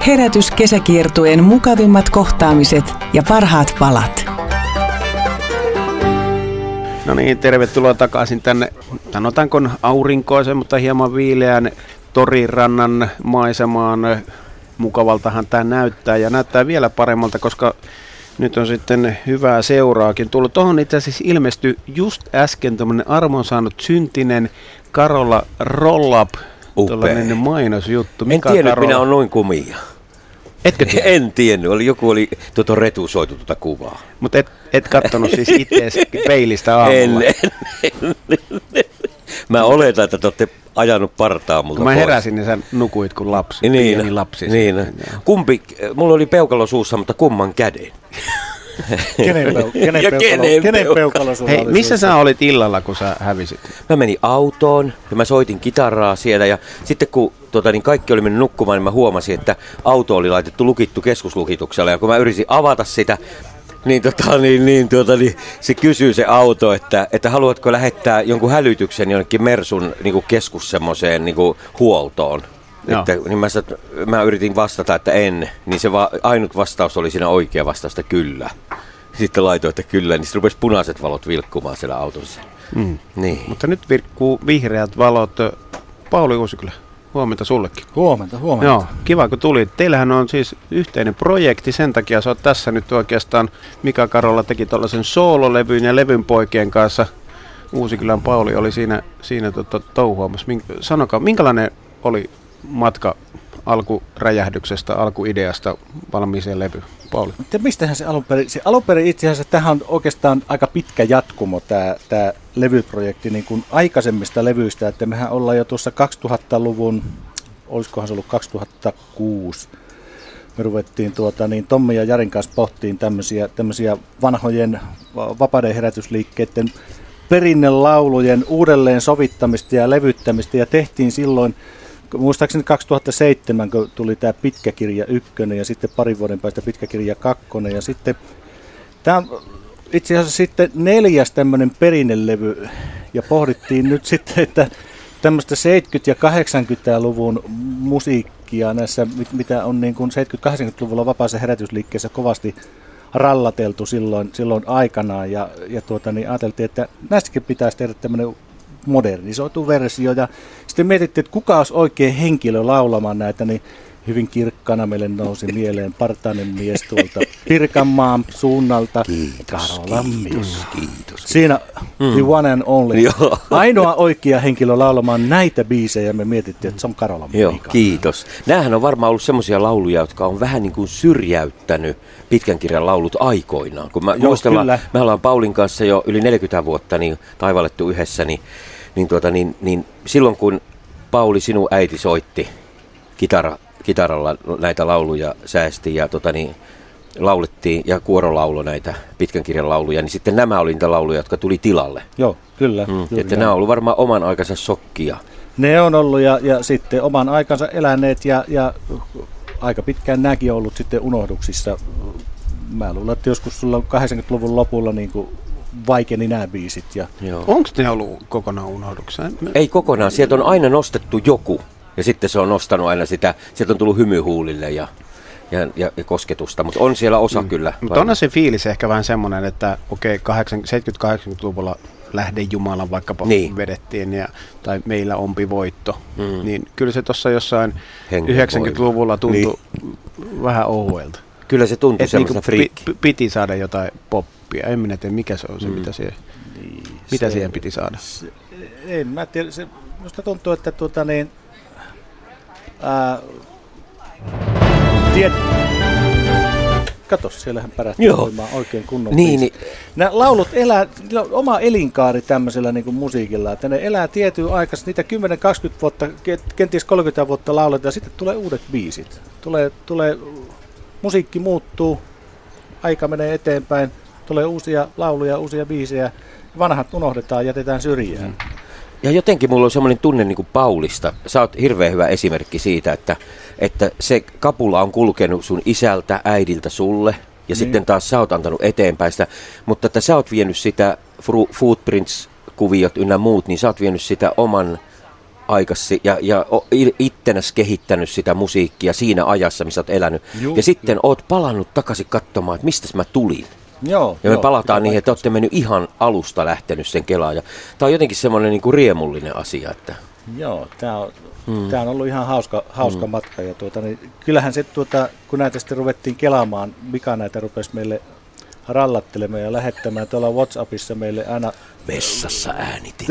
Herätys kesäkiertueen mukavimmat kohtaamiset ja parhaat palat. No niin, tervetuloa takaisin tänne, sanotaanko aurinkoisen, mutta hieman viileän Torirannan maisemaan. Mukavaltahan tämä näyttää ja näyttää vielä paremmalta, koska nyt on sitten hyvää seuraakin tullut. Tuohon itse asiassa ilmestyi just äsken tämmöinen arvon saanut syntinen Karola Roll-Up, tällainen mainosjuttu. En tiennyt, minä olen noin kumia. Etkö tiedä? En tiennyt, joku oli retusoitu tuota kuvaa. Mutta et kattonut siis itseäsi peilistä aamulla? En. Mä oletan, että te olette ajanut partaa multa mä heräsin, niin sä nukuit kuin lapsi. Niin, lapsi. Niin. Kumpi, mulla oli peukalo suussa, mutta kumman käden? Kenen peukalo sulla Hei, oli missä suussa? sä olit illalla, kun sä hävisit? Mä menin autoon ja mä soitin kitaraa siellä ja sitten kun niin kaikki oli mennyt nukkumaan, niin mä huomasin, että auto oli laitettu lukittu keskuslukituksella ja kun mä yritin avata sitä, niin se kysyy se auto, että haluatko lähettää jonkun hälytyksen jonnekin Mersun niin keskus semmoiseen niin huoltoon. Että, niin mä yritin vastata, että en, niin se ainut vastaus oli siinä oikea vastaus, että kyllä. Sitten laitoin, että kyllä, niin sitten rupesi punaiset valot vilkkumaan siellä autossa. Niin. Mutta nyt virkkuu vihreät valot. Pauli Uusikylä, huomenta sullekin. Huomenta. Joo, kiva kun tulit. Teillähän on siis yhteinen projekti, sen takia sä oot tässä nyt oikeastaan. Mika Karola teki tuollaisen soololevyn ja levyn poikien kanssa. Uusikylän Pauli oli siinä touhuamassa. Sanokaa, minkälainen oli matka alkuräjähdyksestä, alkuideasta valmiiseen levy, Pauli? Mistähän se alun perin itse asiassa, tämähän on oikeastaan aika pitkä jatkumo tämä levyprojekti niin kuin aikaisemmista levyistä, että mehän ollaan jo tuossa 2000-luvun, olisikohan se ollut 2006, me ruvettiin Tommi ja Jarin kanssa pohtiin tämmöisiä vanhojen vapaiden herätysliikkeiden perinnelaulujen uudelleen sovittamista ja levyttämistä ja tehtiin silloin muistaakseni 2007, kun tuli tämä Pitkäkirja 1 ja sitten parin vuoden päästä Pitkäkirja 2 ja sitten tämä on itse asiassa sitten 4. tämmöinen perinnelevy ja pohdittiin nyt sitten, että tämmöistä 70- ja 80-luvun musiikkia näissä, mitä on niin kuin 70-80-luvulla vapaassa herätysliikkeessä kovasti rallateltu silloin aikanaan ja ajateltiin, että näistäkin pitäisi tehdä tämmöinen modernisoitu versio ja sitten mietittiin, että kuka olisi oikein henkilö laulamaan näitä, niin hyvin kirkkana meille nousi mieleen partainen mies tuolta Pirkanmaan suunnalta. Karolan mies. Kiitos. Siinä the one and only. Ainoa oikea henkilö laulamaan näitä biisejä me mietittiin, että se on Karolan Mika. Joo, kiitos. Nämähän on varmaan ollut semmoisia lauluja, jotka on vähän niin kuin syrjäyttänyt Pitkän kirjan laulut aikoinaan. Kun me ollaan Paulin kanssa jo yli 40 vuotta niin taivallettu yhdessä, niin silloin kun Pauli, sinun äiti soitti kitaralla näitä lauluja säästi ja laulettiin ja kuorolaulo näitä Pitkän kirjan lauluja, niin sitten nämä oli niitä lauluja, jotka tuli tilalle. Joo, kyllä. Että nämä on ollut varmaan oman aikansa shokkia. Ne on ollut ja sitten oman aikansa eläneet ja aika pitkään nämäkin on ollut sitten unohduksissa. Mä luulen, että joskus sulla 80-luvun lopulla niin kuin vaikeni nämä biisit. Onko ne ollut kokonaan unohdukseen? Ei kokonaan. Sieltä on aina nostettu joku ja sitten se on nostanut aina sitä. Sieltä on tullut hymyhuulille ja kosketusta, mutta on siellä osa kyllä. Mutta onhan se fiilis ehkä vähän semmoinen, että okei, 70-80-luvulla Lähde Jumalan vaikkapa vedettiin tai Meillä ompi voitto. Niin kyllä se tuossa jossain 90-luvulla tuntui vähän ohuelta. Kyllä se tuntui semmoista friikki. Piti saada jotain poppia. En minä tiedä, mikä se on se, mitä siihen piti saada. En mä tiedä. Minusta tuntuu, että kato, siellähän pärähtää voimaan oikein kunnon biisi. Nämä laulut elää, niillä on oma elinkaari tämmöisellä niin kuin musiikilla, että ne elää tietyn aikansa, niitä 10-20 vuotta, kenties 30 vuotta lauletaan, ja sitten tulee uudet biisit. Tulee musiikki muuttuu, aika menee eteenpäin, tulee uusia lauluja, uusia biisejä, vanhat unohdetaan, jätetään syrjään. Ja jotenkin mulla on semmoinen tunne niin kuin Paulista. Sä oot hirveän hyvä esimerkki siitä, että se kapula on kulkenut sun isältä, äidiltä sulle. Ja sitten taas sä oot antanut eteenpäin sitä. Mutta että sä oot vienyt sitä Footprints-kuviot ynnä muut, niin sä oot vienyt sitä oman aikasi ja ittenäs kehittänyt sitä musiikkia siinä ajassa, missä olet elänyt. Ja sitten oot palannut takaisin katsomaan, että mistä mä tulin. Joo, ja me palataan niihin, että olette mennyt ihan alusta lähtenyt sen Kelaan. Tämä on jotenkin semmoinen niin kuin riemullinen asia. Että... Joo, tämä on ollut ihan hauska matka. Ja niin, kyllähän se, kun näitä sitten ruvettiin kelaamaan, Mika näitä rupesi meille rallattelemaan ja lähettämään tuolla WhatsAppissa meille aina vessassa äänitin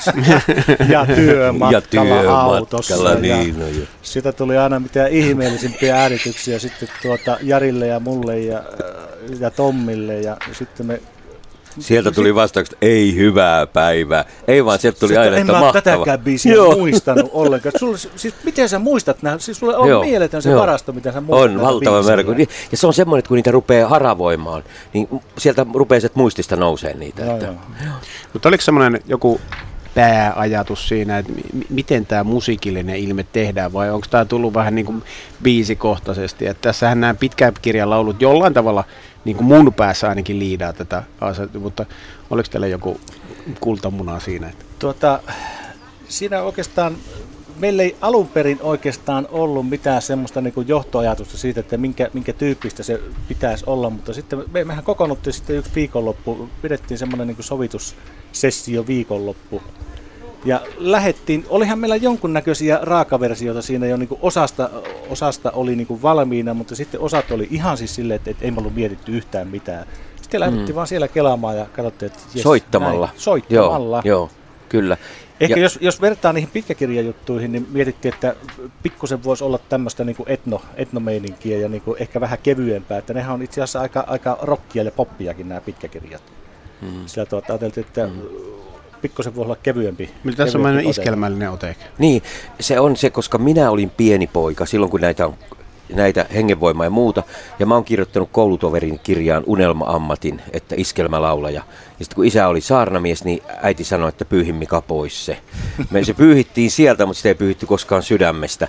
ja työmatkalla autossa. Niin, sitä tuli aina mitään ihmeellisimpiä äänityksiä sitten Jarille ja mulle ja Tommille ja sitten me... Sieltä tuli vastaukset, ei hyvää päivää. Ei vaan, sieltä tuli aina, että mahtava. En mä tätäkään biisiä muistanut ollenkaan. Siis, miten sä muistat nämä? Siis sulle on mieletön se varasto, mitä sä muistat. On, valtava määrä. Ja se on semmoinen, että kun niitä rupeaa haravoimaan, niin sieltä rupeaa se muistista nousee niitä. Joo. Mutta oliko semmoinen joku pääajatus siinä, että miten tämä musiikillinen ilme tehdään, vai onko tämä tullut vähän niin kuin biisikohtaisesti? Että tässähän nämä pitkäkirjan laulut jollain tavalla niin kuin mun päässä ainakin liidaa tätä asiaa, mutta oliko teillä joku kultamuna siinä? Siinä oikeastaan, meillä ei alun perin oikeastaan ollut mitään semmoista niin kuin johtoajatusta siitä, että minkä tyyppistä se pitäisi olla, mutta sitten mehän kokoonnuttiin sitten yksi viikonloppu, pidettiin semmoinen niin kuin sovitussessio viikonloppu. Ja olihan meillä jonkunnäköisiä raakaversioita siinä jo niin kuin osasta oli niin kuin valmiina, mutta sitten osat oli ihan siis silleen, että ei me ollut mietitty yhtään mitään. Sitten lähdettiin vaan siellä kelaamaan ja katsottiin, että jes, soittamalla. Joo, kyllä. Ehkä jos vertaa niihin pitkäkirjajuttuihin, niin mietittiin, että pikkusen voisi olla tämmöistä niin kuin etnomeininkiä ja niin kuin ehkä vähän kevyempää. Että nehän on itse asiassa aika rockia ja poppiakin nämä pitkäkirjat. Sillä ajateltiin, että pikkusen voi olla kevyempi. Mitä tässä on iskelmällinen ote? Niin, se on se, koska minä olin pieni poika silloin, kun näitä hengenvoimaa ja muuta. Ja mä oon kirjoittanut koulutoverin kirjaan Unelma-ammatin, että iskelmälaulaja. Ja sitten kun isä oli saarnamies, niin äiti sanoi, että pyyhi Mika pois se. Me se pyyhittiin sieltä, mutta sitä ei pyyhitty koskaan sydämestä.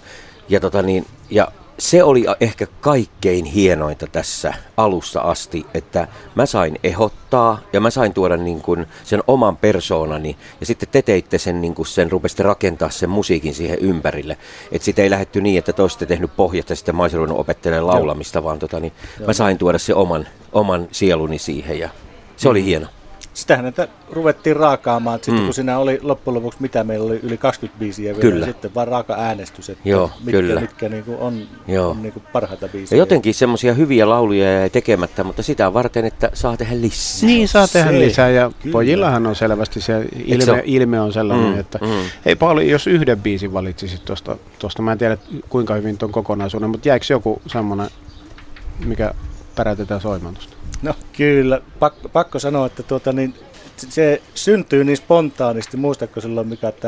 Ja se oli ehkä kaikkein hienointa tässä alusta asti, että mä sain ehdottaa ja mä sain tuoda niin kuin sen oman persoonani ja sitten te teitte sen, niin kuin sen rupesitte rakentaa sen musiikin siihen ympärille. Että sitten ei lähdetty niin, että te olisitte tehnyt pohjat ja sitten mä olisin ruvennut opettelemaan laulamista, vaan mä sain tuoda se oman sieluni siihen ja se oli hieno. Sitähän näitä ruvettiin raakaamaan, että sitten kun siinä oli loppujen lopuksi, mitä meillä oli yli 20 biisiä vielä, ja sitten vaan raaka äänestys, että mitkä niin kuin on niin kuin parhaita biisiä. Ja jotenkin semmoisia hyviä lauluja jäi tekemättä, mutta sitä varten, että saa tehdä lisää. Niin, saa tehdä lisää, ja pojillahan on selvästi se ilme on sellainen, että ei Pauli, jos yhden biisin valitsisit tuosta, mä en tiedä kuinka hyvin tuon kokonaisuuden, mutta jäikö joku semmoinen, mikä pärätetään soimaan tuosta? No kyllä, pakko sanoa, että se syntyy niin spontaanisti. Muistatko silloin,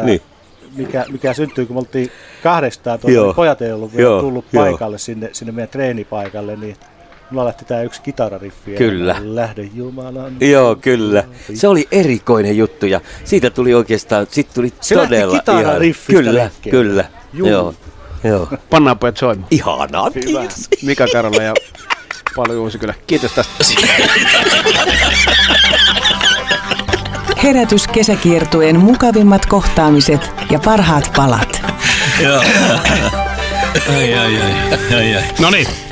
mikä syntyi, kun me oltiin kahdestaan, pojat ei ollut vielä tullut paikalle sinne meidän treenipaikalle, niin mulla lähti tää yksi kitarariffi. Kyllä. Lähde Jumalan. Joo, kyllä. Se oli erikoinen juttu ja siitä tuli oikeastaan, se todella lähti kitarariffistä. Kyllä. Joo. Pannaan pojat soimaan. Ihanaa, kiitos. Mika Karola ja Pauli Uusikylä. Kiitos tästä. Herätys kesäkiertueen mukavimmat kohtaamiset ja parhaat palat. Ai. Noniin.